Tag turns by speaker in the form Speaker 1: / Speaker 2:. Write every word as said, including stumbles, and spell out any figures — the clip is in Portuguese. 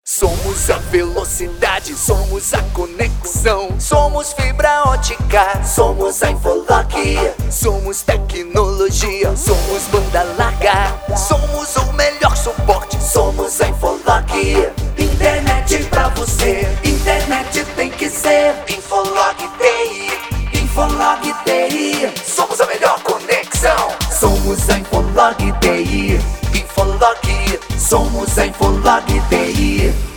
Speaker 1: Somos a velocidade, somos a conexão. Somos fibra ótica, somos a Infolog. Somos tecnologia, somos banda larga. Somos o melhor suporte, somos a Infolog. Internet pra você, internet tem que ser Infolog T I, Infolog T I. Somos a melhor conexão, somos a Infolog T I, Infolog. Somos a Infolog T I.